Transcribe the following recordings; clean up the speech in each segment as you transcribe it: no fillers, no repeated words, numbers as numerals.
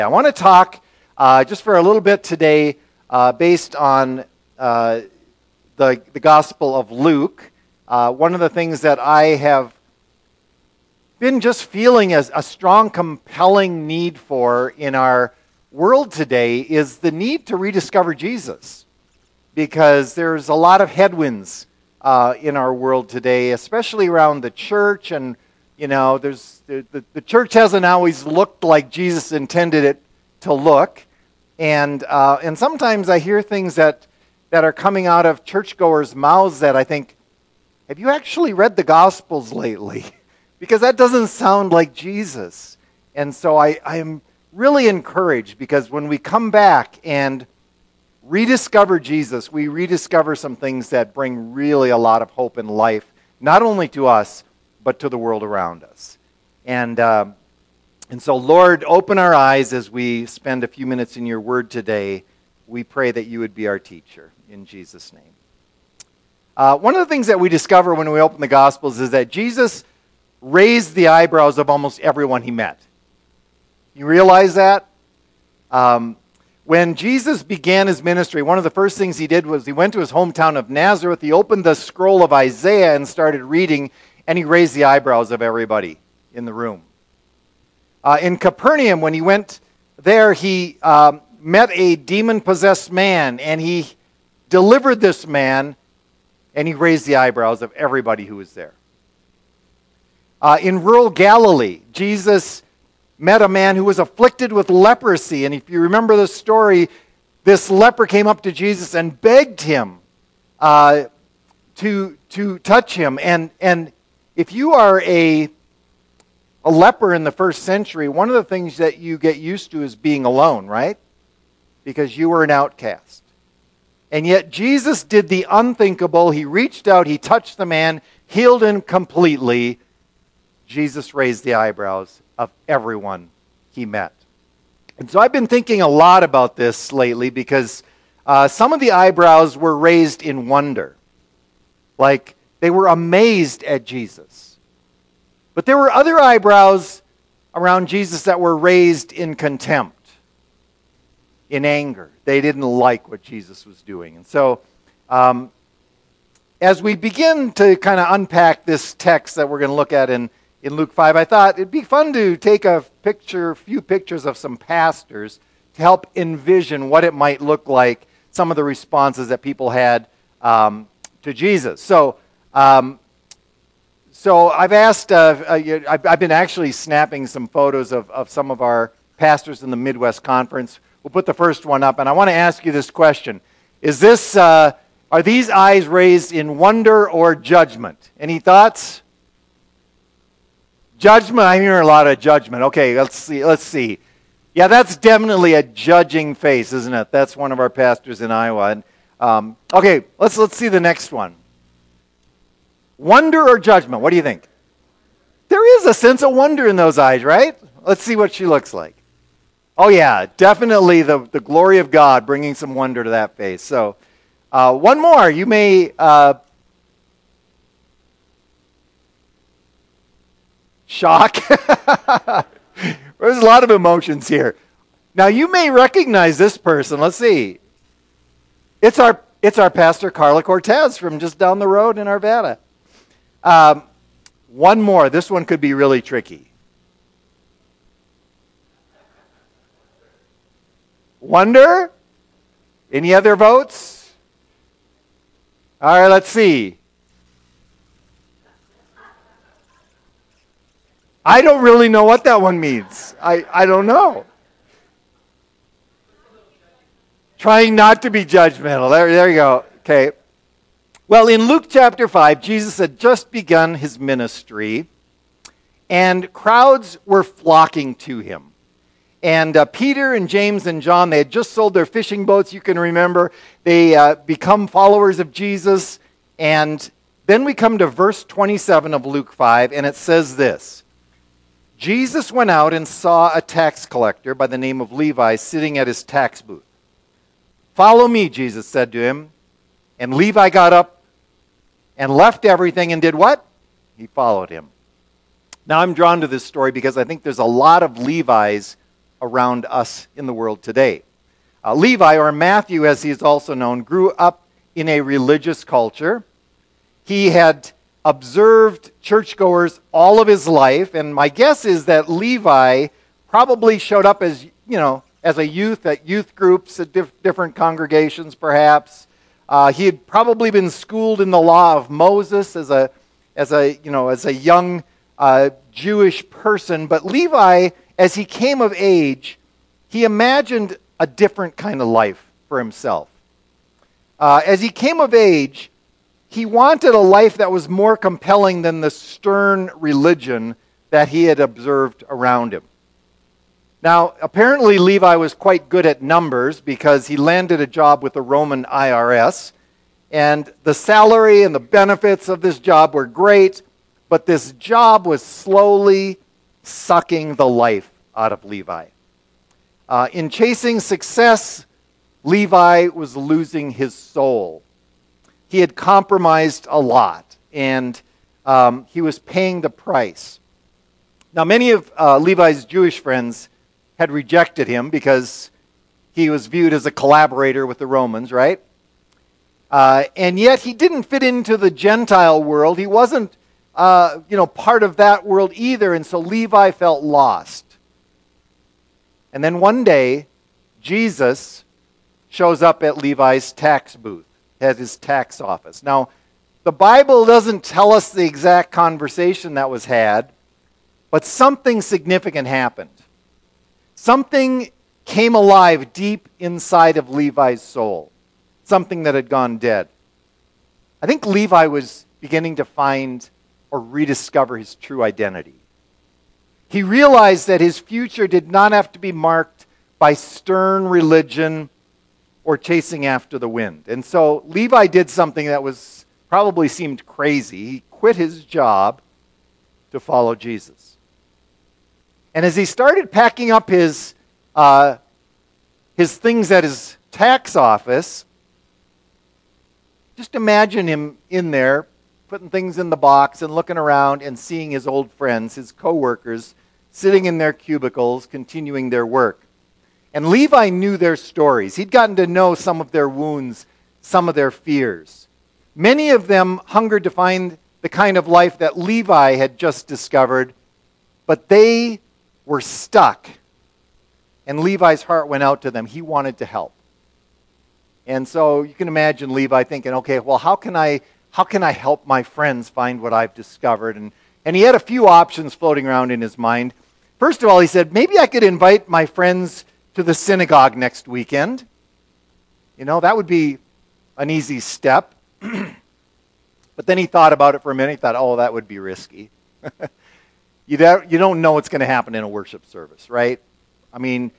I want to talk just for a little bit today based on the Gospel of Luke. One of the things that I have been just feeling as a strong, compelling need for in our world today is the need to rediscover Jesus. Because there's a lot of headwinds in our world today, especially around the church, and the church hasn't always looked like Jesus intended it to look, and sometimes I hear things that are coming out of churchgoers' mouths that I think, have you actually read the Gospels lately? Because that doesn't sound like Jesus. And so I am really encouraged, because when we come back and rediscover Jesus, we rediscover some things that bring really a lot of hope in life, not only to us, but to the world around us. And so, Lord, open our eyes as we spend a few minutes in your word today. We pray that you would be our teacher, in Jesus' name. One of the things that we discover when we open the Gospels is that Jesus raised the eyebrows of almost everyone he met. You realize that? When Jesus began his ministry, one of the first things he did was he went to his hometown of Nazareth, he opened the scroll of Isaiah and started reading, and he raised the eyebrows of everybody in the room. In Capernaum, when he went there, he met a demon-possessed man, and he delivered this man, and he raised the eyebrows of everybody who was there. In rural Galilee, Jesus met a man who was afflicted with leprosy, and if you remember the story, this leper came up to Jesus and begged him to touch him. And if you are a leper in the first century, one of the things that you get used to is being alone, right? Because you were an outcast. And yet Jesus did the unthinkable. He reached out, he touched the man, healed him completely. Jesus raised the eyebrows of everyone he met. And so I've been thinking a lot about this lately, because some of the eyebrows were raised in wonder. Like they were amazed at Jesus. But there were other eyebrows around Jesus that were raised in contempt, in anger. They didn't like what Jesus was doing. And so as we begin to kind of unpack this text that we're going to look at in Luke 5, I thought it'd be fun to take a few pictures of some pastors to help envision what it might look like, some of the responses that people had to Jesus. So I've asked, I've been actually snapping some photos of some of our pastors in the Midwest Conference. We'll put the first one up, and I want to ask you this question. Are these eyes raised in wonder or judgment? Any thoughts? Judgment, I hear a lot of judgment. Okay, let's see. Yeah, that's definitely a judging face, isn't it? That's one of our pastors in Iowa. And, okay, let's see the next one. Wonder or judgment? What do you think? There is a sense of wonder in those eyes, right? Let's see what she looks like. Oh yeah, definitely the glory of God bringing some wonder to that face. So, one more. You may shock. There's a lot of emotions here. Now you may recognize this person. Let's see. It's our pastor Carla Cortez from just down the road in Arvada. One more. This one could be really tricky. Wonder? Any other votes? All right, let's see. I don't really know what that one means. I don't know. Trying not to be judgmental. There you go. Okay. Well, in Luke chapter 5, Jesus had just begun his ministry, and crowds were flocking to him. And Peter and James and John, they had just sold their fishing boats, you can remember. They become followers of Jesus. And then we come to verse 27 of Luke 5, and it says this. Jesus went out and saw a tax collector by the name of Levi sitting at his tax booth. "Follow me," Jesus said to him. And Levi got up and left everything and did what? He followed him. Now I'm drawn to this story because I think there's a lot of Levis around us in the world today. Levi, or Matthew as he is also known, grew up in a religious culture. He had observed churchgoers all of his life, and my guess is that Levi probably showed up as, as a youth at youth groups at different congregations perhaps. He had probably been schooled in the law of Moses as a young Jewish person, but Levi, as he came of age, he imagined a different kind of life for himself. As he came of age, he wanted a life that was more compelling than the stern religion that he had observed around him. Now, apparently Levi was quite good at numbers because he landed a job with the Roman IRS, and the salary and the benefits of this job were great, but this job was slowly sucking the life out of Levi. In chasing success, Levi was losing his soul. He had compromised a lot, and he was paying the price. Now, many of Levi's Jewish friends had rejected him because he was viewed as a collaborator with the Romans, right? And yet he didn't fit into the Gentile world. He wasn't, part of that world either, and so Levi felt lost. And then one day, Jesus shows up at Levi's tax booth, at his tax office. Now, the Bible doesn't tell us the exact conversation that was had, but something significant happened. Something came alive deep inside of Levi's soul, something that had gone dead. I think Levi was beginning to find or rediscover his true identity. He realized that his future did not have to be marked by stern religion or chasing after the wind. And so Levi did something that was probably seemed crazy. He quit his job to follow Jesus. And as he started packing up his things at his tax office, just imagine him in there, putting things in the box and looking around and seeing his old friends, his co-workers, sitting in their cubicles, continuing their work. And Levi knew their stories. He'd gotten to know some of their wounds, some of their fears. Many of them hungered to find the kind of life that Levi had just discovered, but they were stuck. And Levi's heart went out to them. He wanted to help. And so you can imagine Levi thinking, okay, well, how can I help my friends find what I've discovered? And he had a few options floating around in his mind. First of all, he said, maybe I could invite my friends to the synagogue next weekend. That would be an easy step. But then he thought about it for a minute. He thought, oh, that would be risky. You don't know what's going to happen in a worship service, right? I mean,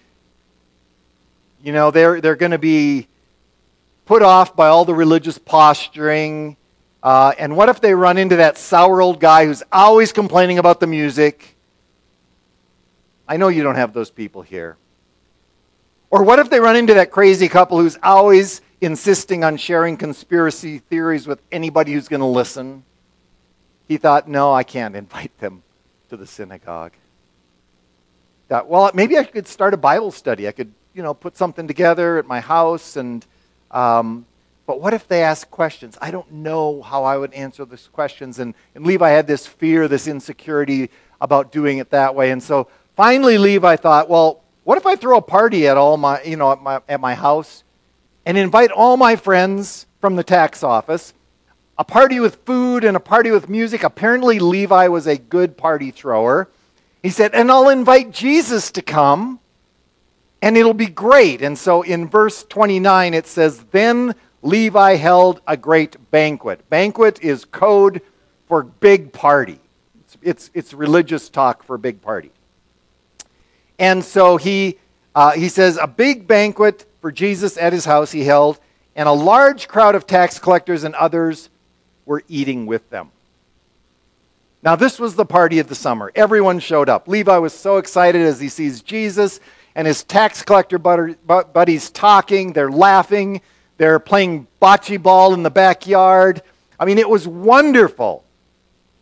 they're going to be put off by all the religious posturing. And what if they run into that sour old guy who's always complaining about the music? I know you don't have those people here. Or what if they run into that crazy couple who's always insisting on sharing conspiracy theories with anybody who's going to listen? He thought, no, I can't invite them to the synagogue. Thought, well, maybe I could start a Bible study. I could, put something together at my house. But what if they ask questions? I don't know how I would answer those questions. And Levi had this fear, this insecurity about doing it that way. And so finally Levi thought, well, what if I throw a party at at my house and invite all my friends from the tax office, a party with food and a party with music? Apparently Levi was a good party thrower. He said, and I'll invite Jesus to come, and it'll be great. And so in verse 29 it says, then Levi held a great banquet. Banquet is code for big party. It's religious talk for big party. And so he says a big banquet for Jesus at his house he held, and a large crowd of tax collectors and others were eating with them. Now this was the party of the summer. Everyone showed up. Levi was so excited as he sees Jesus and his tax collector buddies talking. They're laughing. They're playing bocce ball in the backyard. I mean, it was wonderful.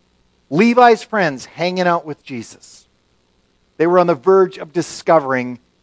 Levi's friends hanging out with Jesus. They were on the verge of discovering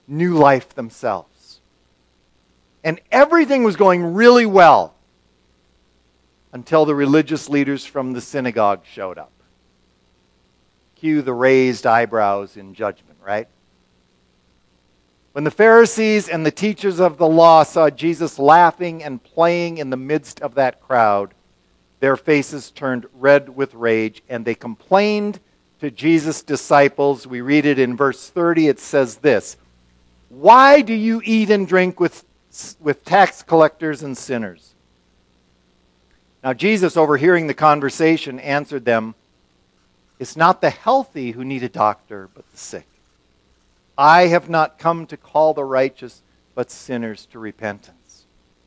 new life themselves. And everything was going really well until the religious leaders from the synagogue showed up. Cue the raised eyebrows in judgment, right? When the Pharisees and the teachers of the law saw Jesus laughing and playing in the midst of that crowd, their faces turned red with rage, and they complained to Jesus' disciples. We read it in verse 30. It says this, "Why do you eat and drink with tax collectors and sinners?" Now Jesus, overhearing the conversation, answered them, "It's not the healthy who need a doctor, but the sick. I have not come to call the righteous, but sinners to repentance."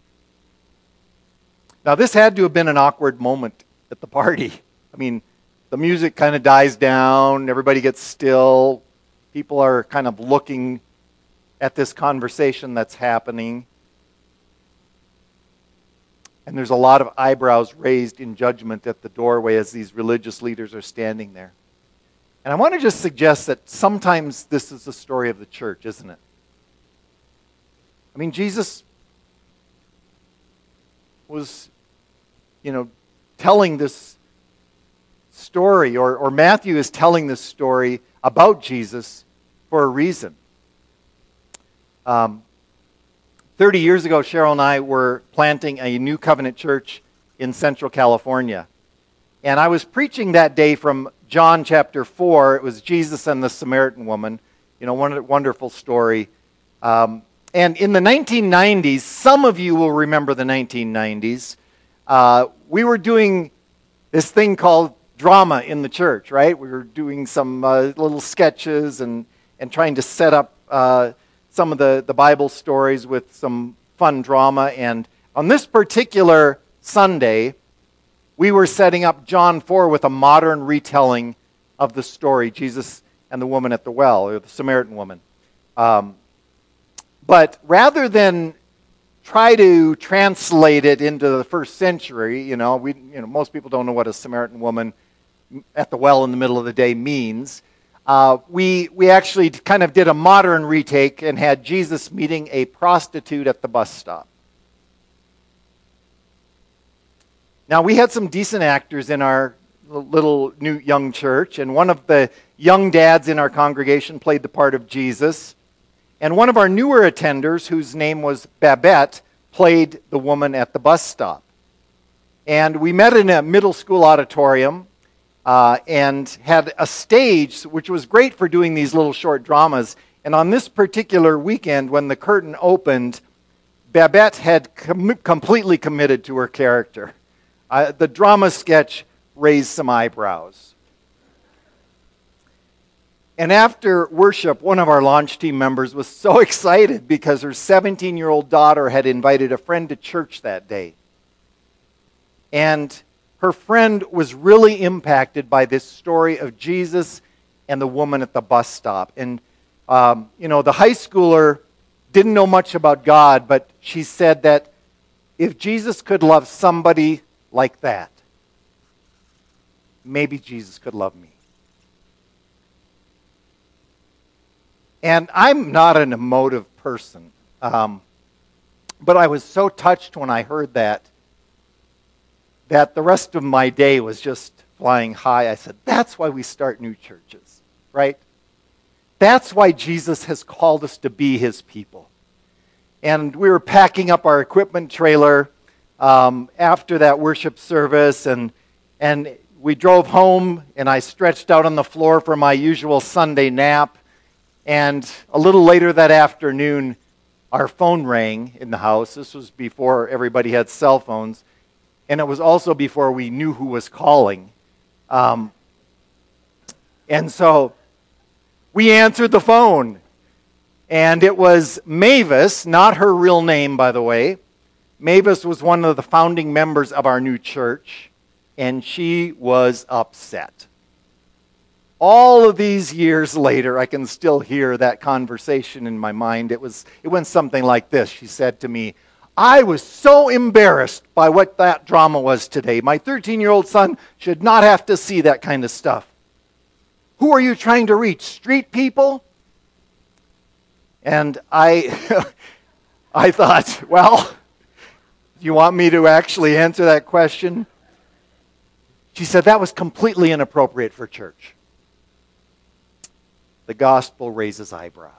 Now this had to have been an awkward moment at the party. I mean, the music kind of dies down, everybody gets still, people are kind of looking at this conversation that's happening. And there's a lot of eyebrows raised in judgment at the doorway as these religious leaders are standing there. And I want to just suggest that sometimes this is the story of the church, isn't it? I mean, Jesus was, telling this story, or Matthew is telling this story about Jesus for a reason. 30 years ago, Cheryl and I were planting a new covenant church in Central California. And I was preaching that day from John chapter 4. It was Jesus and the Samaritan woman. Wonderful story. And in the 1990s, some of you will remember the 1990s, we were doing this thing called drama in the church, right? We were doing some little sketches and trying to set up some of the Bible stories with some fun drama. And on this particular Sunday, we were setting up John 4 with a modern retelling of the story, Jesus and the woman at the well, or the Samaritan woman. But rather than try to translate it into the first century, most people don't know what a Samaritan woman at the well in the middle of the day means. We actually kind of did a modern retake and had Jesus meeting a prostitute at the bus stop. Now, we had some decent actors in our little new young church, and one of the young dads in our congregation played the part of Jesus, and one of our newer attenders, whose name was Babette, played the woman at the bus stop. And we met in a middle school auditorium, and had a stage, which was great for doing these little short dramas. And on this particular weekend, when the curtain opened, Babette had completely committed to her character. The drama sketch raised some eyebrows. And after worship, one of our launch team members was so excited because her 17-year-old daughter had invited a friend to church that day. And her friend was really impacted by this story of Jesus and the woman at the bus stop. And, the high schooler didn't know much about God, but she said that if Jesus could love somebody like that, maybe Jesus could love me. And I'm not an emotive person, but I was so touched when I heard that the rest of my day was just flying high. I said, that's why we start new churches, right? That's why Jesus has called us to be his people. And we were packing up our equipment trailer after that worship service, and we drove home, and I stretched out on the floor for my usual Sunday nap. And a little later that afternoon, our phone rang in the house. This was before everybody had cell phones. And it was also before we knew who was calling. And so we answered the phone. And it was Mavis, not her real name, by the way. Mavis was one of the founding members of our new church. And she was upset. All of these years later, I can still hear that conversation in my mind. It went something like this. She said to me, I was so embarrassed by what that drama was today. My 13-year-old son should not have to see that kind of stuff. Who are you trying to reach? Street people? And I I thought, well, do you want me to actually answer that question? She said that was completely inappropriate for church. The gospel raises eyebrows.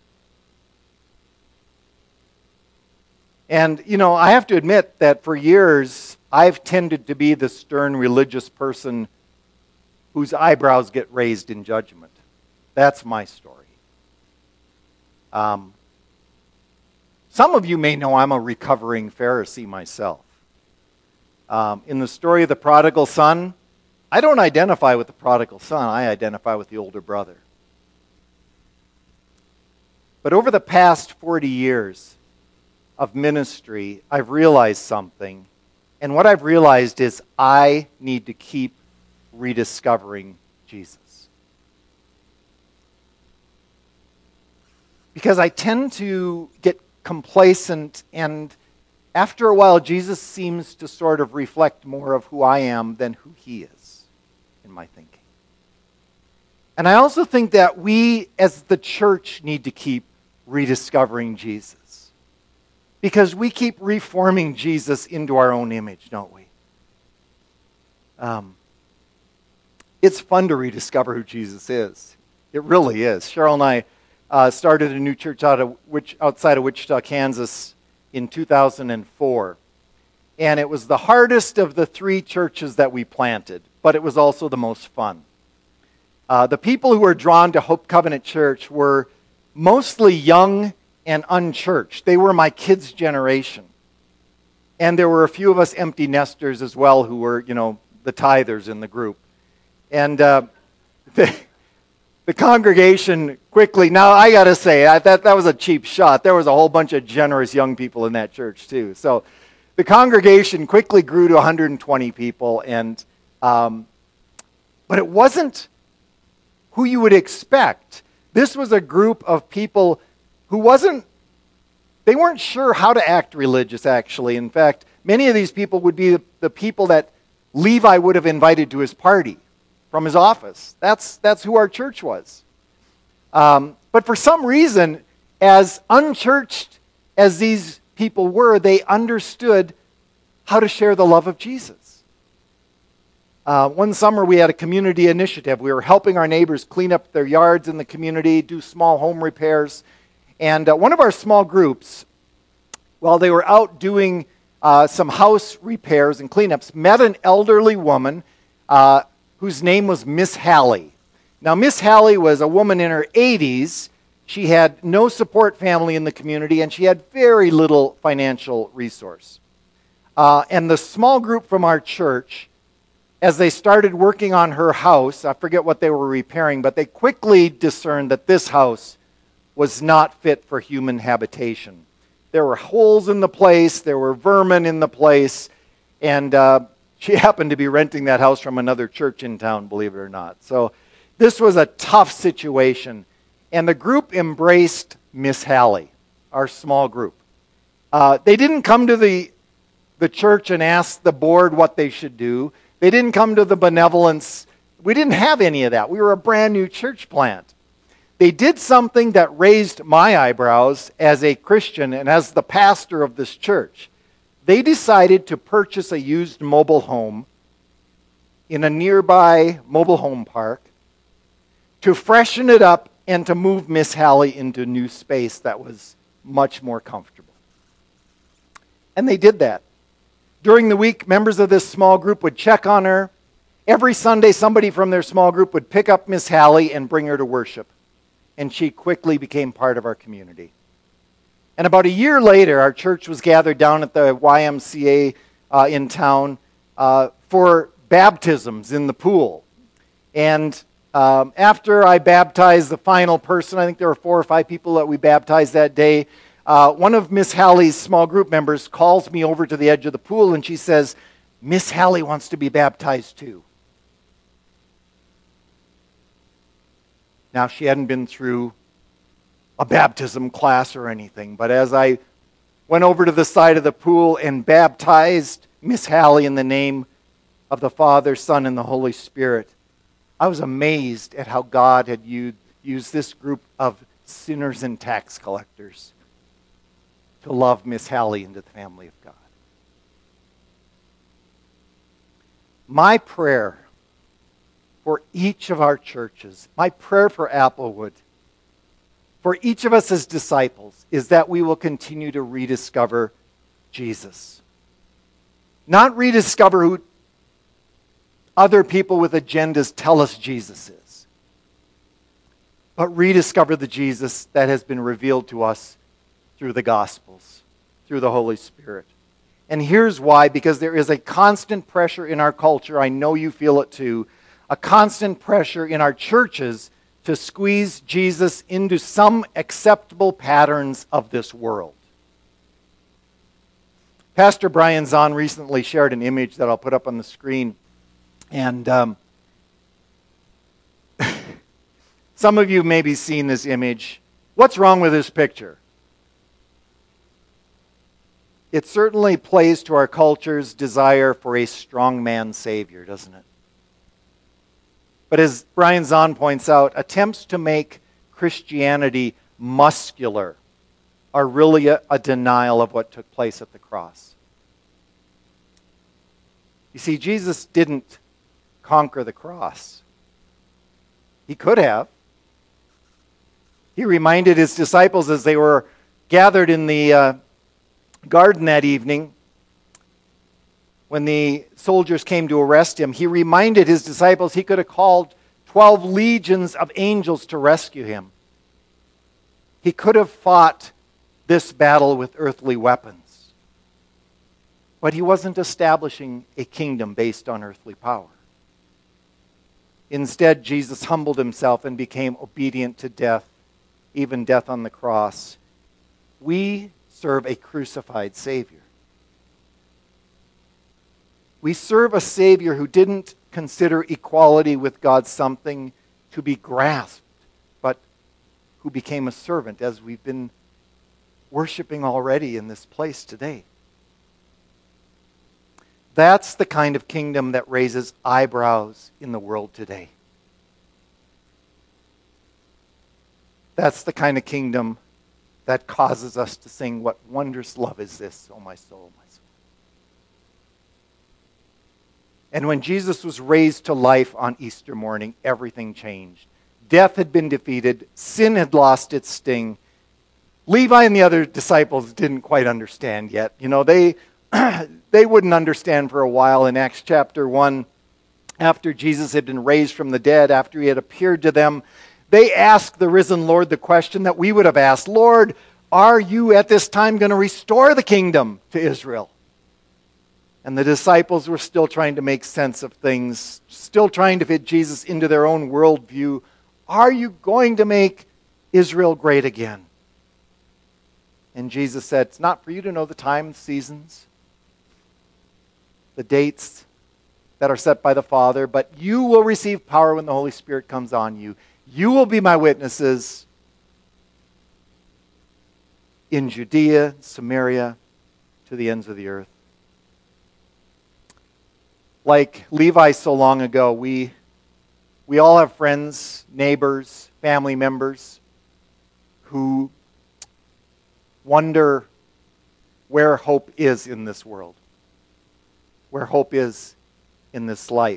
And, I have to admit that for years, I've tended to be the stern religious person whose eyebrows get raised in judgment. That's my story. Some of you may know I'm a recovering Pharisee myself. In the story of the prodigal son, I don't identify with the prodigal son. I identify with the older brother. But over the past 40 years of ministry, I've realized something. And what I've realized is I need to keep rediscovering Jesus. Because I tend to get complacent, and after a while, Jesus seems to sort of reflect more of who I am than who he is in my thinking. And I also think that we, as the church, need to keep rediscovering Jesus. Because we keep reforming Jesus into our own image, don't we? It's fun to rediscover who Jesus is. It really is. Cheryl and I started a new church outside of Wichita, Kansas in 2004. And it was the hardest of the 3 churches that we planted, but it was also the most fun. The people who were drawn to Hope Covenant Church were mostly young and unchurched. They were my kids' generation. And there were a few of us empty nesters as well who were, the tithers in the group. And the congregation quickly, now I got to say, that was a cheap shot. There was a whole bunch of generous young people in that church too. So the congregation quickly grew to 120 people. But it wasn't who you would expect. This was a group of people who they weren't sure how to act religious, actually. In fact, many of these people would be the people that Levi would have invited to his party from his office. That's who our church was. But for some reason, as unchurched as these people were, they understood how to share the love of Jesus. One summer we had a community initiative. We were helping our neighbors clean up their yards in the community, do small home repairs. And one of our small groups, while they were out doing some house repairs and cleanups, met an elderly woman whose name was Miss Hallie. Now, Miss Hallie was a woman in her 80s. She had no support family in the community, and she had very little financial resource. And the small group from our church, as they started working on her house, I forget what they were repairing, but they quickly discerned that this house was not fit for human habitation. There were holes in the place, there were vermin in the place, and she happened to be renting that house from another church in town, believe it or not. So this was a tough situation, and the group embraced Miss Hallie, our small group. They didn't come to the church and ask the board what they should do. They didn't come to the benevolence. We didn't have any of that. We were a brand new church plant. They did something that raised my eyebrows as a Christian and as the pastor of this church. They decided to purchase a used mobile home in a nearby mobile home park to freshen it up and to move Miss Hallie into a new space that was much more comfortable. And they did that. During the week, members of this small group would check on her. Every Sunday, somebody from their small group would pick up Miss Hallie and bring her to worship. And she quickly became part of our community. And about a year later, our church was gathered down at the YMCA in town for baptisms in the pool. And after I baptized the final person, I think there were 4 or 5 people that we baptized that day, one of Miss Hallie's small group members calls me over to the edge of the pool and she says, Miss Hallie wants to be baptized too. Now, she hadn't been through a baptism class or anything, but as I went over to the side of the pool and baptized Miss Hallie in the name of the Father, Son, and the Holy Spirit, I was amazed at how God had used this group of sinners and tax collectors to love Miss Hallie into the family of God. My prayer for each of our churches, my prayer for Applewood, for each of us as disciples, is that we will continue to rediscover Jesus. Not rediscover who other people with agendas tell us Jesus is, but rediscover the Jesus that has been revealed to us through the Gospels, through the Holy Spirit. And here's why: because there is a constant pressure in our culture, I know you feel it too, a constant pressure in our churches to squeeze Jesus into some acceptable patterns of this world. Pastor Brian Zahn recently shared an image that I'll put up on the screen. And some of you may be seeing this image. What's wrong with this picture? It certainly plays to our culture's desire for a strongman savior, doesn't it? But as Brian Zahn points out, attempts to make Christianity muscular are really a denial of what took place at the cross. You see, Jesus didn't conquer the cross. He could have. He reminded his disciples as they were gathered in the garden that evening, when the soldiers came to arrest him, he reminded his disciples he could have called 12 legions of angels to rescue him. He could have fought this battle with earthly weapons. But he wasn't establishing a kingdom based on earthly power. Instead, Jesus humbled himself and became obedient to death, even death on the cross. We serve a crucified Savior. We serve a Savior who didn't consider equality with God something to be grasped, but who became a servant, as we've been worshiping already in this place today. That's the kind of kingdom that raises eyebrows in the world today. That's the kind of kingdom that causes us to sing, "What wondrous love is this, O my soul, my soul." And when Jesus was raised to life on Easter morning, everything changed. Death had been defeated. Sin had lost its sting. Levi and the other disciples didn't quite understand yet. You know, they wouldn't understand for a while. In Acts chapter 1, after Jesus had been raised from the dead, after he had appeared to them, they asked the risen Lord the question that we would have asked: "Lord, are you at this time going to restore the kingdom to Israel?" And the disciples were still trying to make sense of things, still trying to fit Jesus into their own worldview. Are you going to make Israel great again? And Jesus said, "It's not for you to know the times, seasons, the dates that are set by the Father, but you will receive power when the Holy Spirit comes on you. You will be my witnesses in Judea, Samaria, to the ends of the earth." Like Levi so long ago, we all have friends, neighbors, family members who wonder where hope is in this world, where hope is in this life.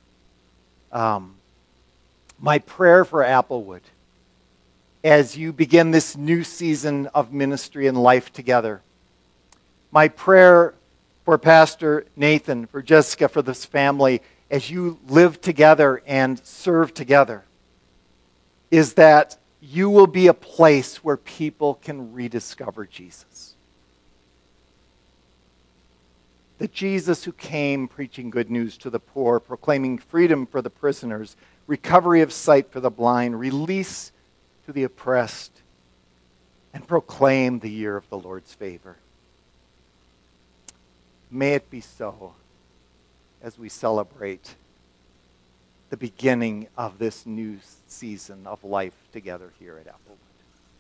My prayer for Applewood, as you begin this new season of ministry and life together, my prayer for Pastor Nathan, for Jessica, for this family, as you live together and serve together, is that you will be a place where people can rediscover Jesus. The Jesus who came preaching good news to the poor, proclaiming freedom for the prisoners, recovery of sight for the blind, release to the oppressed, and proclaim the year of the Lord's favor. May it be so as we celebrate the beginning of this new season of life together here at Applewood.